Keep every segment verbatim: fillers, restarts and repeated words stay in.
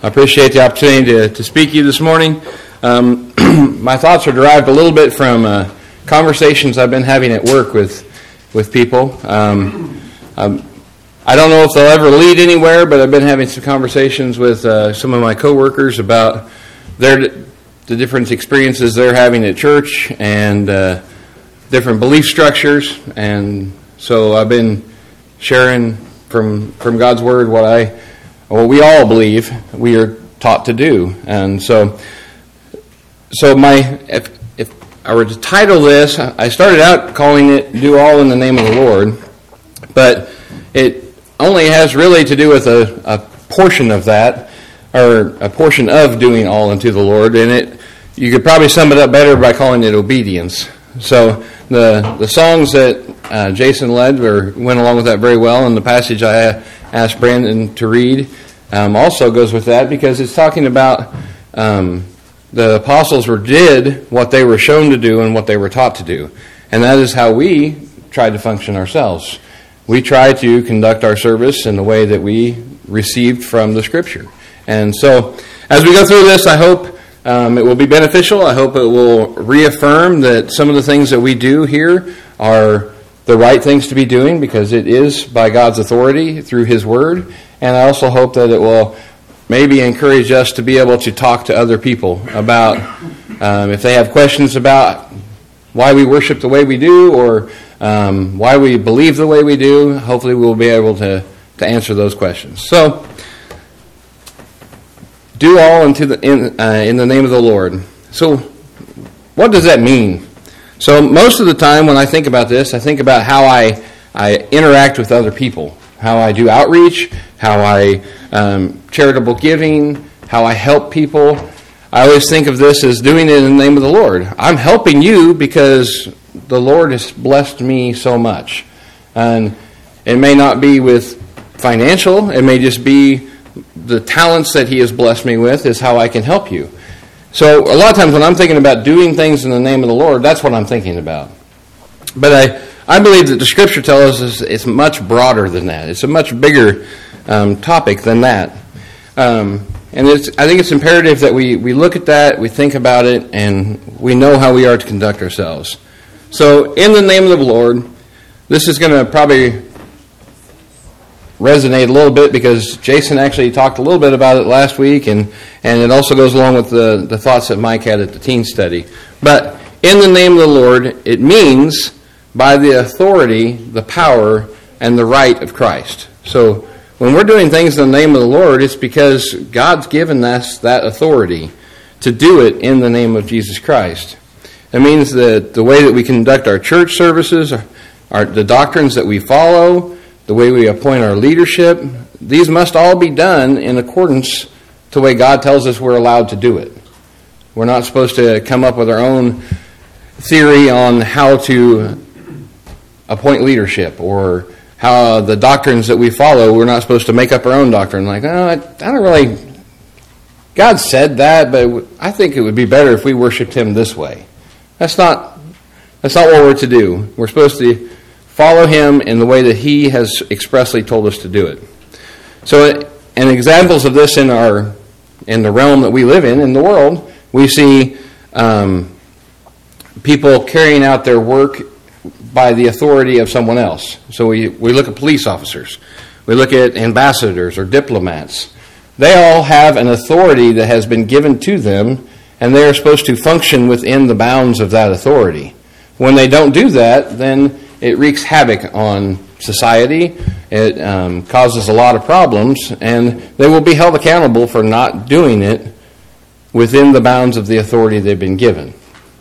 I appreciate the opportunity to, to speak to you this morning. Um, my thoughts are derived a little bit from uh, conversations I've been having at work with with people. Um, um, I don't know if they'll ever lead anywhere, but I've been having some conversations with uh, some of my coworkers about their the different experiences they're having at church and uh, different belief structures. And so I've been sharing from from God's Word what I what we all believe we are taught to do. And so so my if if I were to title this, I started out calling it "Do All in the Name of the Lord," but it only has really to do with a, a portion of that, or a portion of doing all unto the Lord, and it you could probably sum it up better by calling it obedience. So the the songs that uh, Jason led or went along with that very well, and the passage I asked Brandon to read um, also goes with that, because it's talking about um, the apostles were did what they were shown to do and what they were taught to do, and that is how we try to function ourselves. We try to conduct our service in the way that we received from the Scripture. And so as we go through this, I hope um, it will be beneficial. I hope it will reaffirm that some of the things that we do here are the right things to be doing, because it is by God's authority through His Word. And I also hope that it will maybe encourage us to be able to talk to other people about um, if they have questions about why we worship the way we do, or um, why we believe the way we do. Hopefully we'll be able to, to answer those questions. So, do all into the, in, uh, in the name of the Lord. So, what does that mean? So, most of the time when I think about this, I think about how I, I interact with other people, how I do outreach, how I um, charitable giving, how I help people. I always think of this as doing it in the name of the Lord. I'm helping you because the Lord has blessed me so much. And it may not be with financial, it may just be the talents that He has blessed me with is how I can help you. So a lot of times when I'm thinking about doing things in the name of the Lord, that's what I'm thinking about. But I, I believe that the Scripture tells us it's much broader than that. It's a much bigger um, topic than that. Um, and it's, I think it's imperative that we, we look at that, we think about it, and we know how we are to conduct ourselves. So in the name of the Lord, this is going to probably resonate a little bit, because Jason actually talked a little bit about it last week, and, and it also goes along with the, the thoughts that Mike had at the teen study. But in the name of the Lord, it means by the authority, the power, and the right of Christ. So when we're doing things in the name of the Lord, it's because God's given us that authority to do it in the name of Jesus Christ. It means that the way that we conduct our church services, our, our, the doctrines that we follow, the way we appoint our leadership, these must all be done in accordance to the way God tells us we're allowed to do it. We're not supposed to come up with our own theory on how to appoint leadership, or how the doctrines that we follow, we're not supposed to make up our own doctrine. Like, oh, I, I don't really, God said that, but I think it would be better if we worshiped Him this way. That's not, that's not what we're to do. We're supposed to follow Him in the way that He has expressly told us to do it. So, and examples of this in our, in the realm that we live in, in the world, we see um, people carrying out their work by the authority of someone else. So we, we look at police officers. We look at ambassadors or diplomats. They all have an authority that has been given to them, and they are supposed to function within the bounds of that authority. When they don't do that, then it wreaks havoc on society. It um, causes a lot of problems, and they will be held accountable for not doing it within the bounds of the authority they've been given.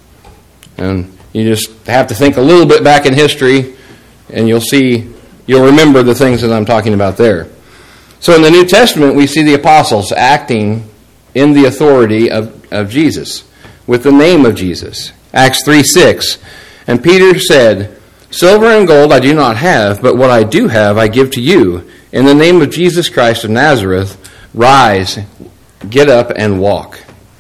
And you just have to think a little bit back in history, and you'll see, you'll remember the things that I'm talking about there. So in the New Testament, we see the apostles acting in the authority of, of Jesus, with the name of Jesus. Acts three six, and Peter said, "Silver and gold I do not have, but what I do have I give to you. In the name of Jesus Christ of Nazareth, rise, get up, and walk."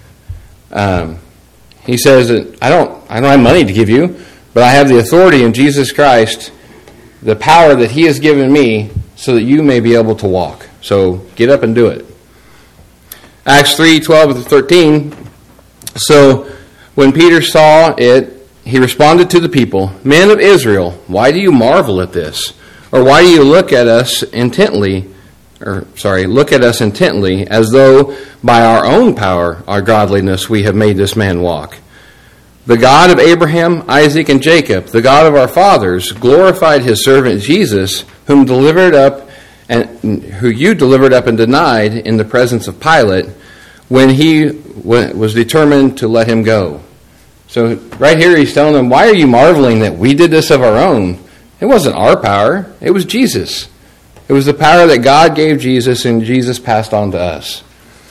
Um, he says, I don't, I don't have money to give you, but I have the authority in Jesus Christ, the power that He has given me, so that you may be able to walk. So get up and do it. Acts three, twelve to thirteen. So when Peter saw it, he responded to the people, "Men of Israel, why do you marvel at this? Or why do you look at us intently, or sorry, look at us intently, as though by our own power, our godliness, we have made this man walk? The God of Abraham, Isaac, and Jacob, the God of our fathers, glorified his servant Jesus, whom delivered up and who you delivered up and denied in the presence of Pilate, when he was determined to let him go." So right here he's telling them, why are you marveling that we did this of our own? It wasn't our power. It was Jesus. It was the power that God gave Jesus, and Jesus passed on to us.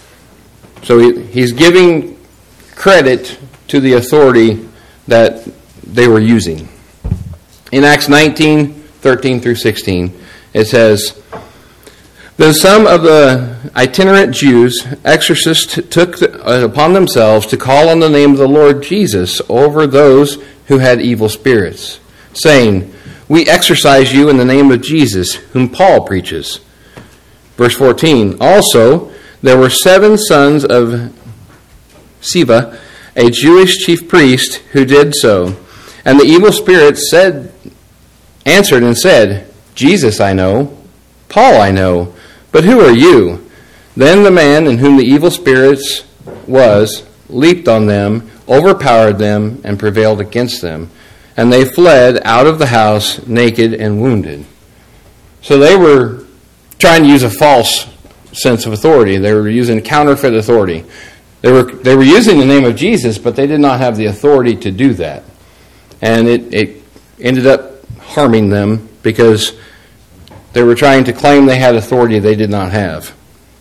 So he, he's giving credit to the authority that they were using. In Acts nineteen, thirteen through sixteen, it says, "Then some of the itinerant Jews, exorcists, took upon themselves to call on the name of the Lord Jesus over those who had evil spirits, saying, 'We exorcise you in the name of Jesus, whom Paul preaches.'" Verse fourteen, "Also there were seven sons of Sceva, a Jewish chief priest, who did so. And the evil spirits said, answered and said, 'Jesus I know, Paul I know, but who are you?' Then the man in whom the evil spirits was leaped on them, overpowered them, and prevailed against them. And they fled out of the house naked and wounded." So they were trying to use a false sense of authority. They were using counterfeit authority. They were they were using the name of Jesus, but they did not have the authority to do that. And it, it ended up harming them because they were trying to claim they had authority they did not have.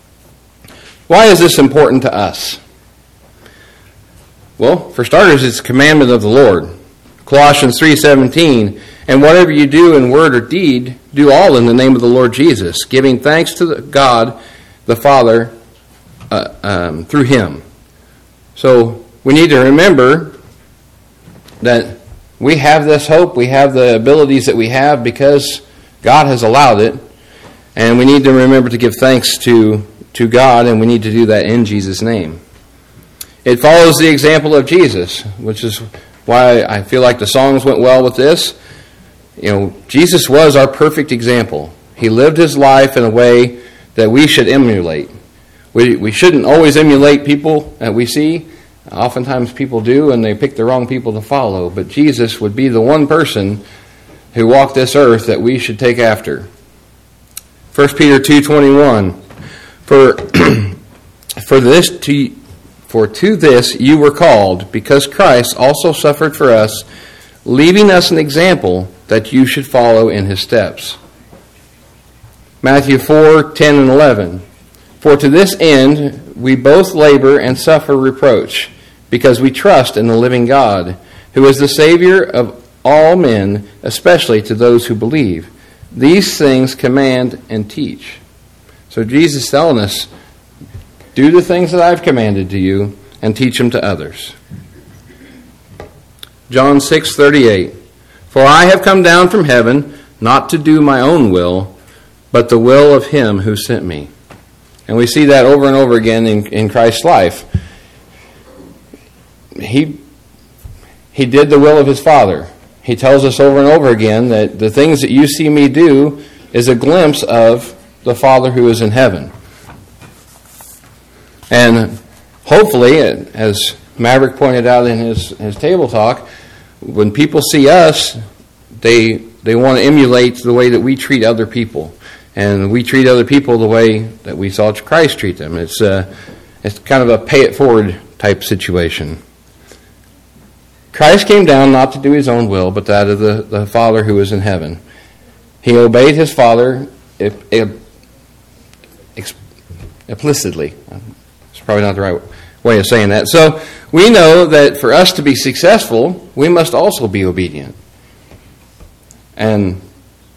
Why is this important to us? Well, for starters, it's a commandment of the Lord. Colossians three seventeen, "And whatever you do in word or deed, do all in the name of the Lord Jesus, giving thanks to the God the Father uh, um, through him." So we need to remember that we have this hope, we have the abilities that we have because God has allowed it, and we need to remember to give thanks to, to God, and we need to do that in Jesus' name. It follows the example of Jesus, which is why I feel like the songs went well with this. You know, Jesus was our perfect example. He lived his life in a way that we should emulate. We we shouldn't always emulate people that we see. Oftentimes people do, and they pick the wrong people to follow. But Jesus would be the one person who walked this earth that we should take after. First Peter two twenty-one, For for this to for to this you were called, because Christ also suffered for us, leaving us an example that you should follow in his steps. Matthew four ten and eleven, For to this end we both labor and suffer reproach, because we trust in the living God, who is the Savior of all men, especially to those who believe. These things command and teach. So Jesus is telling us, do the things that I've commanded to you and teach them to others. John six thirty-eight, For I have come down from heaven, not to do my own will, but the will of him who sent me. And we see that over and over again in, in Christ's life. He, he did the will of his Father. He tells us over and over again that the things that you see me do is a glimpse of the Father who is in heaven. And hopefully, as Maverick pointed out in his, his table talk, when people see us, they they want to emulate the way that we treat other people. And we treat other people the way that we saw Christ treat them. It's, uh, it's kind of a pay-it-forward type situation. Christ came down not to do his own will, but that of the, the Father who is in heaven. He obeyed his Father implicitly. It's probably not the right way of saying that. So we know that for us to be successful, we must also be obedient. And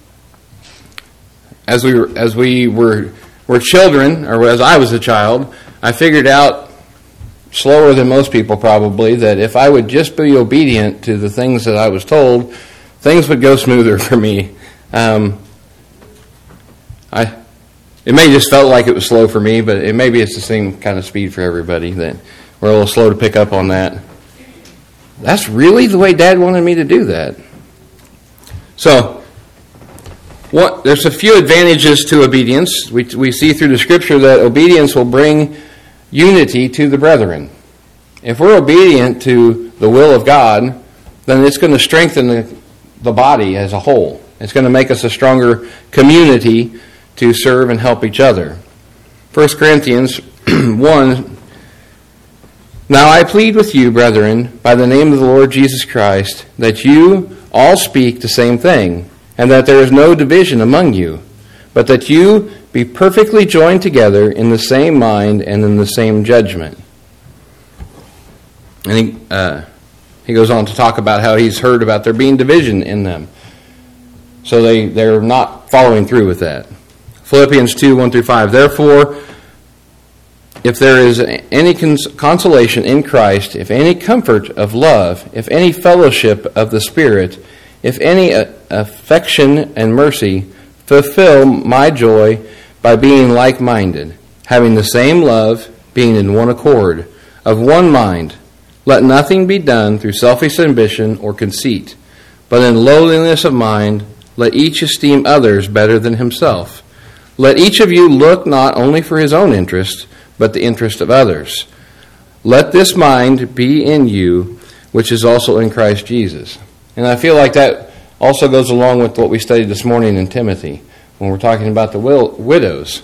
as we were, as we were were children, or as I was a child, I figured out slower than most people probably that if I would just be obedient to the things that I was told, things would go smoother for me. Um, I It may just felt like it was slow for me, but it maybe it's the same kind of speed for everybody, that we're a little slow to pick up on that. That's really the way Dad wanted me to do that. So, what, there's a few advantages to obedience. We, we see through the Scripture that obedience will bring unity to the brethren. If we're obedient to the will of God, then it's going to strengthen the, the body as a whole. It's going to make us a stronger community to serve and help each other. First Corinthians one, Now I plead with you, brethren, by the name of the Lord Jesus Christ, that you all speak the same thing, and that there is no division among you, but that you be perfectly joined together in the same mind and in the same judgment. And he, uh, he goes on to talk about how he's heard about there being division in them. So they, they're not following through with that. Philippians two, one through five. Therefore, if there is any cons- consolation in Christ, if any comfort of love, if any fellowship of the Spirit, if any uh, affection and mercy, fulfill my joy by being like-minded, having the same love, being in one accord, of one mind. Let nothing be done through selfish ambition or conceit, but in lowliness of mind, let each esteem others better than himself. Let each of you look not only for his own interest, but the interest of others. Let this mind be in you, which is also in Christ Jesus. And I feel like that also goes along with what we studied this morning in Timothy, when we're talking about the will, widows.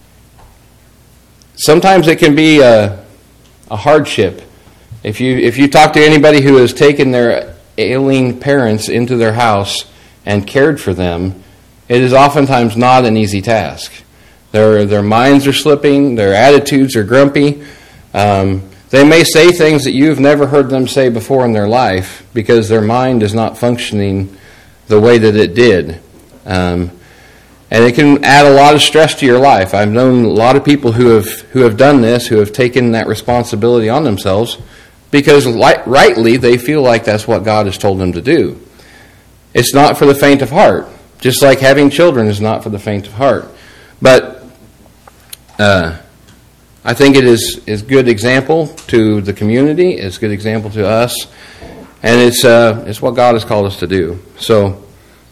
Sometimes it can be a, a hardship. If you if you talk to anybody who has taken their ailing parents into their house and cared for them, it is oftentimes not an easy task. Their their minds are slipping, their attitudes are grumpy. Um, they may say things that you've never heard them say before in their life because their mind is not functioning the way that it did. Um, and it can add a lot of stress to your life. I've known a lot of people who have who have done this, who have taken that responsibility on themselves because li- rightly they feel like that's what God has told them to do. It's not for the faint of heart, just like having children is not for the faint of heart. But uh, I think it is is good example to the community. It's good example to us, and it's uh, it's what God has called us to do. So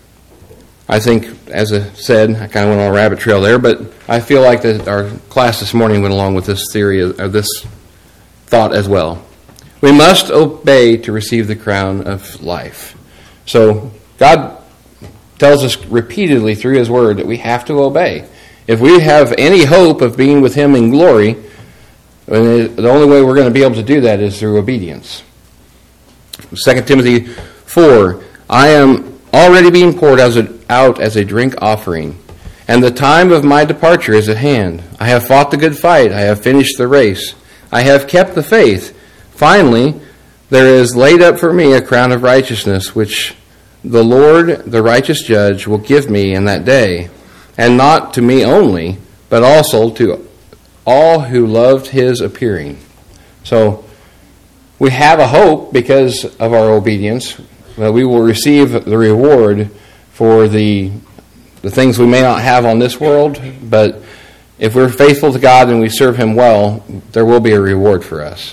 I think, as I said, I kind of went on a rabbit trail there, but I feel like that our class this morning went along with this theory or this thought as well. We must obey to receive the crown of life. So God tells us repeatedly through His Word that we have to obey. If we have any hope of being with Him in glory, the only way we're going to be able to do that is through obedience. Second Timothy four, I am already being poured as a, out as a drink offering, and the time of my departure is at hand. I have fought the good fight. I have finished the race. I have kept the faith. Finally, there is laid up for me a crown of righteousness, which the Lord, the righteous judge, will give me in that day, and not to me only, but also to all who loved His appearing. So we have a hope because of our obedience that we will receive the reward for the the things we may not have on this world, but if we're faithful to God and we serve Him well, there will be a reward for us.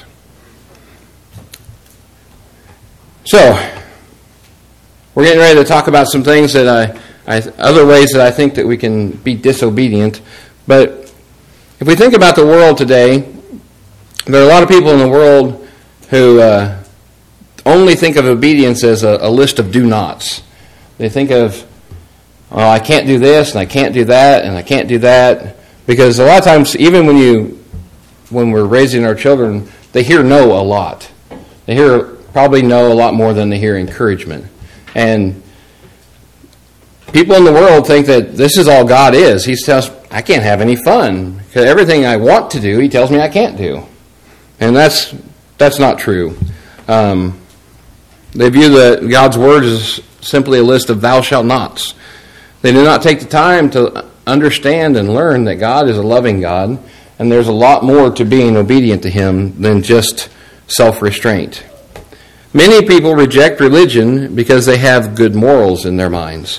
So, we're getting ready to talk about some things that I, I, other ways that I think that we can be disobedient. But if we think about the world today, there are a lot of people in the world who uh, only think of obedience as a, a list of do-nots. They think of, oh, I can't do this, and I can't do that, and I can't do that. Because a lot of times, even when you, when we're raising our children, they hear no a lot. They hear probably no a lot more than they hear encouragement. And people in the world think that this is all God is. He tells, I can't have any fun, because everything I want to do, He tells me I can't do. And that's that's not true. Um, they view the God's Word as simply a list of thou shalt nots. They do not take the time to understand and learn that God is a loving God, and there's a lot more to being obedient to Him than just self-restraint. Many people reject religion because they have good morals in their minds.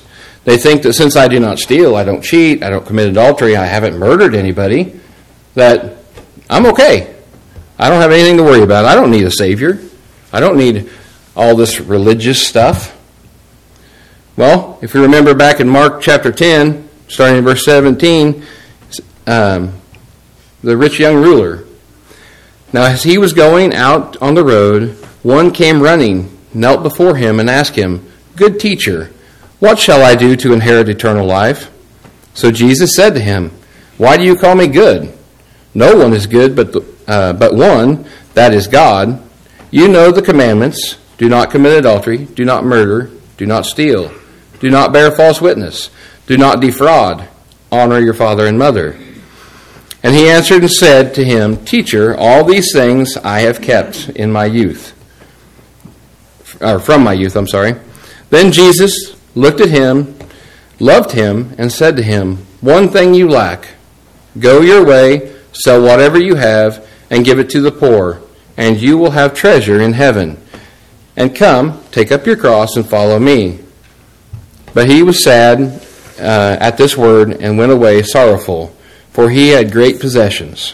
They think that since I do not steal, I don't cheat, I don't commit adultery, I haven't murdered anybody, that I'm okay. I don't have anything to worry about. I don't need a Savior. I don't need all this religious stuff. Well, if you remember back in Mark chapter ten, starting in verse seventeen, um, the rich young ruler. Now as he was going out on the road, one came running, knelt before him, and asked him, "Good teacher, what shall I do to inherit eternal life?" So Jesus said to him, "Why do you call me good? No one is good but, the, uh, but one, that is God. You know the commandments. Do not commit adultery. Do not murder. Do not steal. Do not bear false witness. Do not defraud. Honor your father and mother." And he answered and said to him, "Teacher, all these things I have kept in my youth." Or from my youth, I'm sorry. Then Jesus looked at him, loved him, and said to him, "One thing you lack. Go your way, sell whatever you have, and give it to the poor, and you will have treasure in heaven. And come, take up your cross and follow me." But he was sad uh, at this word and went away sorrowful, for he had great possessions.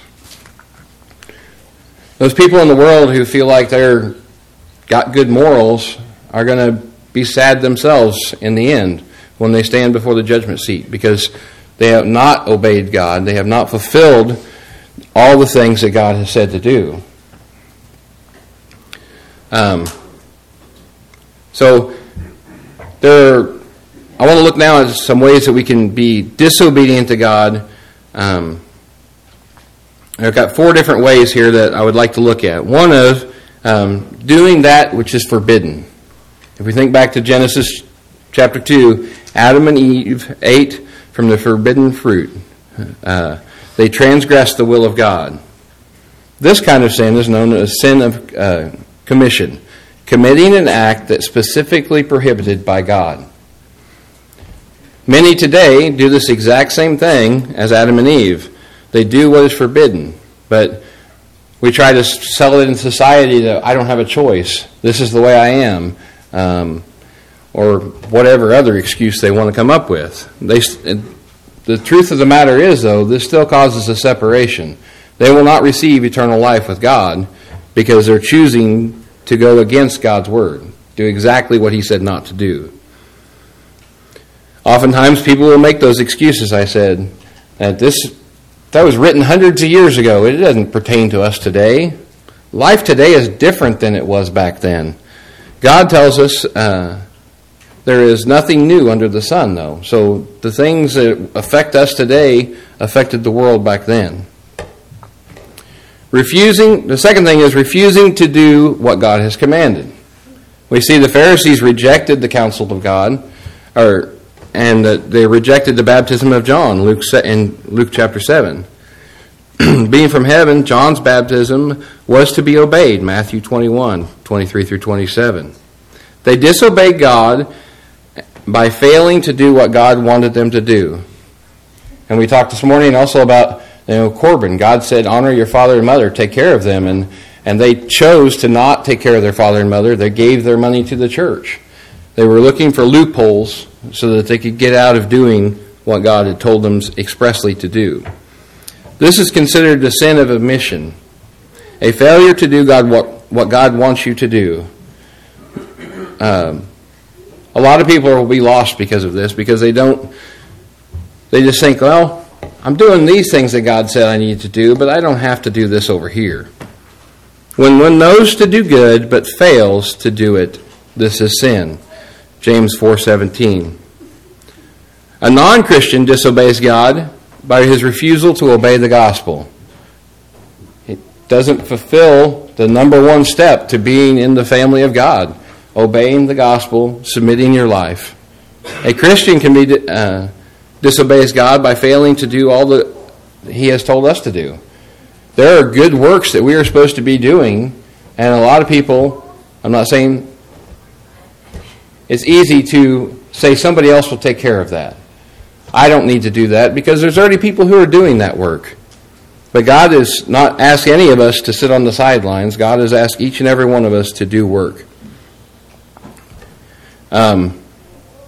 Those people in the world who feel like they're got good morals are going to be sad themselves in the end when they stand before the judgment seat, because they have not obeyed God. They have not fulfilled all the things that God has said to do. Um, so there, I want to look now at some ways that we can be disobedient to God. Um, I've got four different ways here that I would like to look at. One is um, doing that which is forbidden. If we think back to Genesis chapter two, Adam and Eve ate from the forbidden fruit. Uh, they transgressed the will of God. This kind of sin is known as sin of uh, commission, committing an act that's specifically prohibited by God. Many today do this exact same thing as Adam and Eve. They do what is forbidden, but we try to sell it in society that I don't have a choice. This is the way I am. Um, or whatever other excuse they want to come up with. They, the truth of the matter is, though, this still causes a separation. They will not receive eternal life with God because they're choosing to go against God's word, do exactly what he said not to do. Oftentimes people will make those excuses, I said, that this that was written hundreds of years ago. It doesn't pertain to us today. Life today is different than it was back then. God tells us uh, there is nothing new under the sun, though. So the things that affect us today affected the world back then. Refusing, the second thing is refusing to do what God has commanded. We see the Pharisees rejected the counsel of God, or and uh, they rejected the baptism of John, Luke in Luke chapter seven. Being from heaven, John's baptism was to be obeyed, Matthew twenty-one, twenty-three through twenty-seven. They disobeyed God by failing to do what God wanted them to do. And we talked this morning also about, you know, Corban. God said, honor your father and mother, take care of them. And, and they chose to not take care of their father and mother. They gave their money to the church. They were looking for loopholes so that they could get out of doing what God had told them expressly to do. This is considered a sin of omission, a failure to do God what, what God wants you to do. Um, a lot of people will be lost because of this, because they don't, they just think, well, I'm doing these things that God said I need to do, but I don't have to do this over here. When one knows to do good but fails to do it, this is sin. James four seventeen. A non-Christian disobeys God by his refusal to obey the gospel. It doesn't fulfill the number one step to being in the family of God, obeying the gospel, submitting your life. A Christian can be uh, disobeys God by failing to do all that he has told us to do. There are good works that we are supposed to be doing, and a lot of people, I'm not saying it's easy to say somebody else will take care of that. I don't need to do that because there's already people who are doing that work. But God has not asked any of us to sit on the sidelines. God has asked each and every one of us to do work. Um,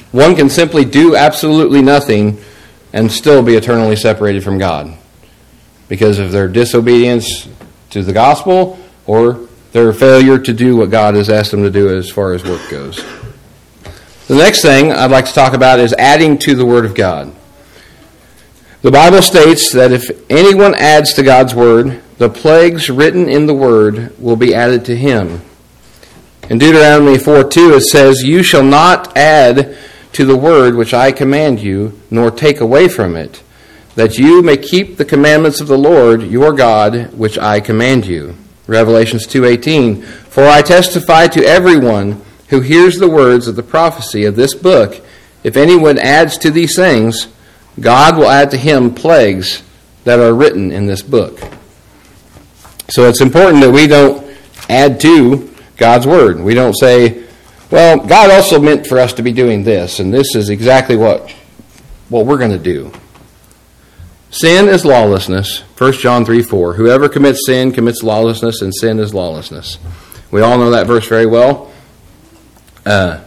One can simply do absolutely nothing and still be eternally separated from God because of their disobedience to the gospel or their failure to do what God has asked them to do as far as work goes. The next thing I'd like to talk about is adding to the Word of God. The Bible states that if anyone adds to God's Word, the plagues written in the Word will be added to him. In Deuteronomy four two it says, "You shall not add to the Word which I command you, nor take away from it, that you may keep the commandments of the Lord your God which I command you." Revelations two eighteen, "For I testify to everyone who hears the words of the prophecy of this book, if anyone adds to these things, God will add to him plagues that are written in this book." So it's important that we don't add to God's Word. We don't say, well, God also meant for us to be doing this, and this is exactly what, what we're going to do. Sin is lawlessness. First John three four. "Whoever commits sin commits lawlessness, and sin is lawlessness." We all know that verse very well. Uh,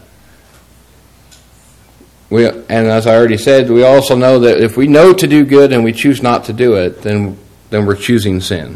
we, and as I already said, we also know that if we know to do good and we choose not to do it, then, then we're choosing sin.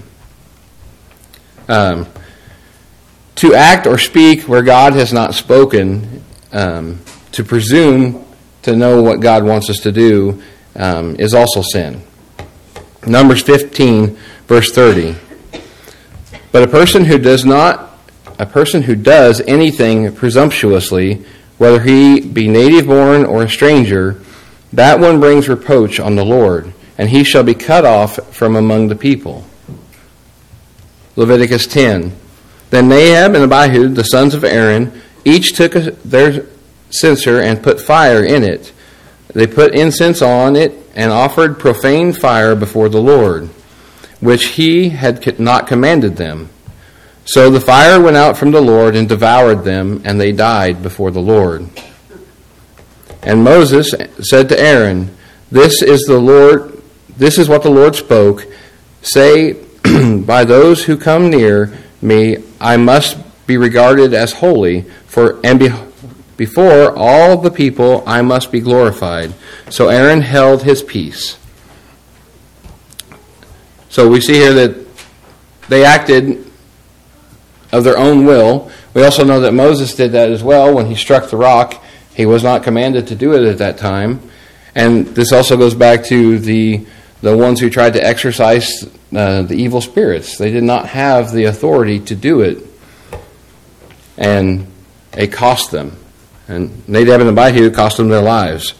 Um, to act or speak where God has not spoken, um, to presume to know what God wants us to do, um, is also sin. Numbers fifteen, verse thirty. "But a person who does not A person who does anything presumptuously, whether he be native born or a stranger, that one brings reproach on the Lord, and he shall be cut off from among the people." Leviticus ten. "Then Nadab and Abihu, the sons of Aaron, each took a, their censer and put fire in it. They put incense on it and offered profane fire before the Lord, which he had not commanded them. So the fire went out from the Lord and devoured them, and they died before the Lord. And Moses said to Aaron, This is the Lord, this is what the Lord spoke. Say, by those who come near me, I must be regarded as holy, for and be, before all the people I must be glorified." So Aaron held his peace. So we see here that they acted of their own will. We also know that Moses did that as well when he struck the rock. He was not commanded to do it at that time. And this also goes back to the the ones who tried to exorcise uh, the evil spirits. They did not have the authority to do it. And it cost them. And Nadab and Abihu cost them their lives.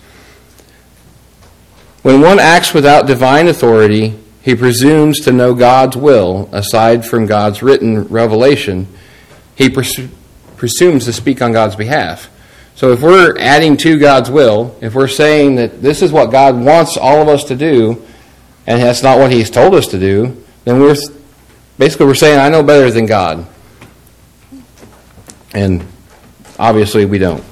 When one acts without divine authority, he presumes to know God's will, aside from God's written revelation. He pres- presumes to speak on God's behalf. So if we're adding to God's will, if we're saying that this is what God wants all of us to do, and that's not what He's told us to do, then we're basically we're saying, I know better than God. And obviously we don't.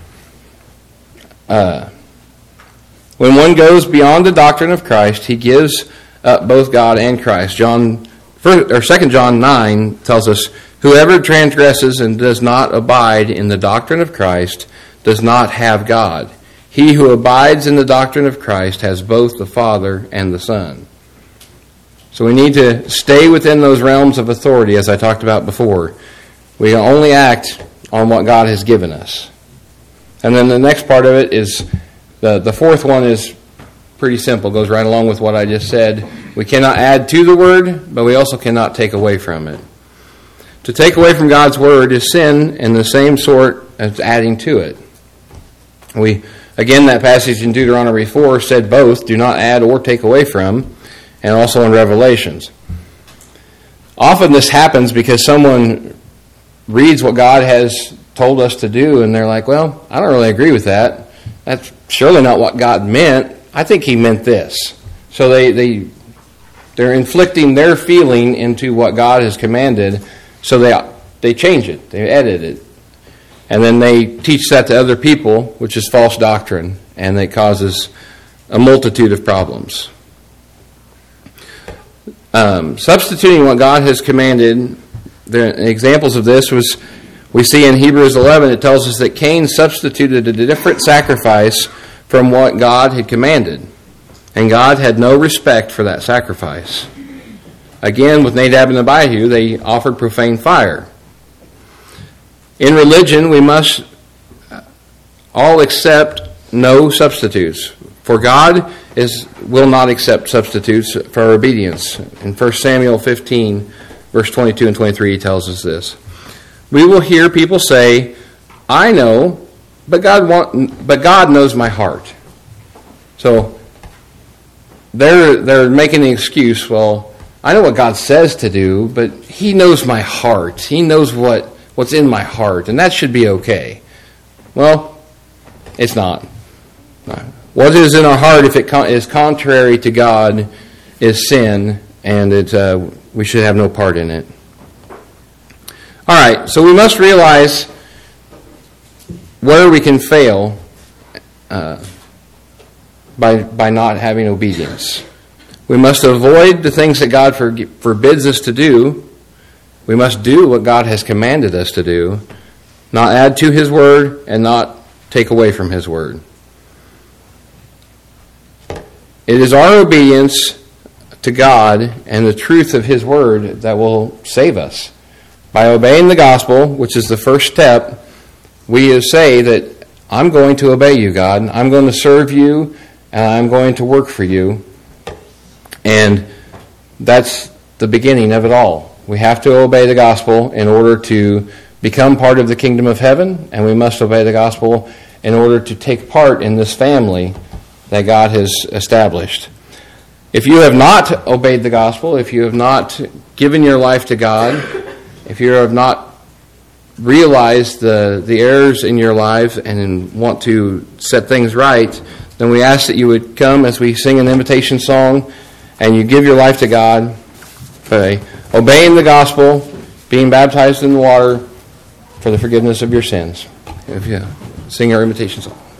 Uh, when one goes beyond the doctrine of Christ, he gives up both God and Christ. John, or Second John nine tells us, "Whoever transgresses and does not abide in the doctrine of Christ does not have God. He who abides in the doctrine of Christ has both the Father and the Son." So we need to stay within those realms of authority, as I talked about before. We only act on what God has given us. And then the next part of it is, the, the fourth one is pretty simple, goes right along with what I just said. We cannot add to the Word, but we also cannot take away from it. To take away from God's Word is sin in the same sort as adding to it. We, again, that passage in Deuteronomy four said both, do not add or take away from, and also in Revelations. Often this happens because someone reads what God has told us to do, and they're like, well, I don't really agree with that. That's surely not what God meant. I think He meant this. So they, they, they're inflicting their feeling into what God has commanded, so they, they change it, they edit it. And then they teach that to other people, which is false doctrine, and it causes a multitude of problems. Um, substituting what God has commanded, the examples of this was We see in Hebrews eleven, it tells us that Cain substituted a different sacrifice from what God had commanded. And God had no respect for that sacrifice. Again, with Nadab and Abihu, they offered profane fire. In religion, we must all accept no substitutes. For God is will not accept substitutes for our obedience. In First Samuel fifteen, verse twenty-two and twenty-three, he tells us this. We will hear people say, I know, but God want, but God knows my heart. So they're they're making the excuse, well, I know what God says to do, but He knows my heart. He knows what, what's in my heart, and that should be okay. Well, it's not. What is in our heart, if it is contrary to God, is sin, and it, uh, we should have no part in it. All right, so we must realize where we can fail uh, by by not having obedience. We must avoid the things that God for, forbids us to do. We must do what God has commanded us to do, not add to His word and not take away from His word. It is our obedience to God and the truth of His word that will save us. By obeying the gospel, which is the first step, we say that I'm going to obey you, God. I'm going to serve you, and I'm going to work for you. And that's the beginning of it all. We have to obey the gospel in order to become part of the kingdom of heaven, and we must obey the gospel in order to take part in this family that God has established. If you have not obeyed the gospel, if you have not given your life to God, if you have not realized the, the errors in your life and want to set things right, then we ask that you would come as we sing an invitation song and you give your life to God by obeying the gospel, being baptized in the water for the forgiveness of your sins. If you sing our invitation song.